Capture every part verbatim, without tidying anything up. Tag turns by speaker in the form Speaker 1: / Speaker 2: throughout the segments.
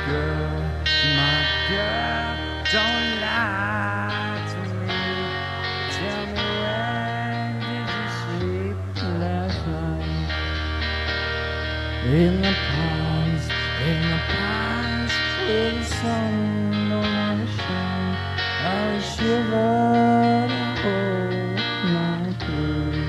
Speaker 1: girl, my girl, don't lie to me. Tell me, when did you sleep last night? In the pines, in the pines, where the sun don't ever shine, I shivered the whole night through.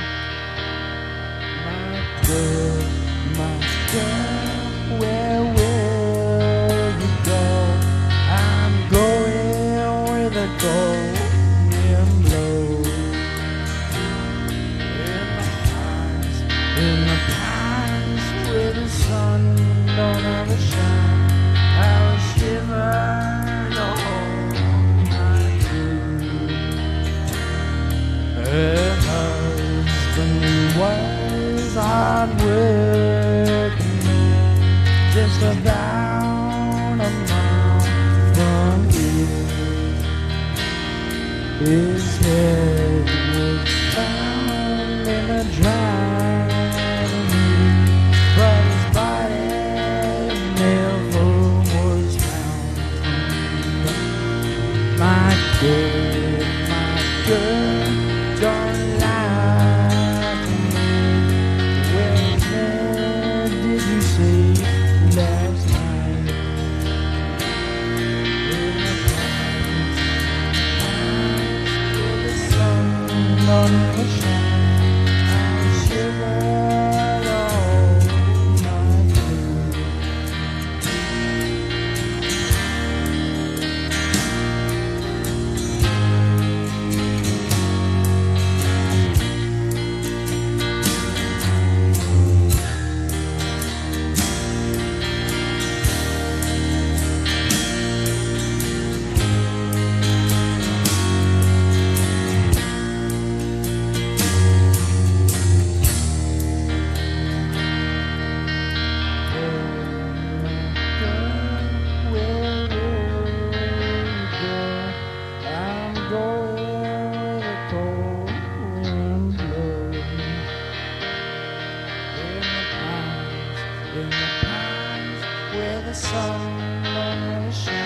Speaker 1: My girl, my girl, where will you go? I'm going where the golden blows. In the pines, in the pines, where the sun don't ever shine, I will shiver the whole night through. Her husband was hard working man, just about a mile from here. His head was found in a driving, but his body never was found. My girl, my girl, don't lie to me. Where did you sleep last night? In the pines, where the sun don't ever shine, I shiver all night through. In the pines, where the sun don't ever shine.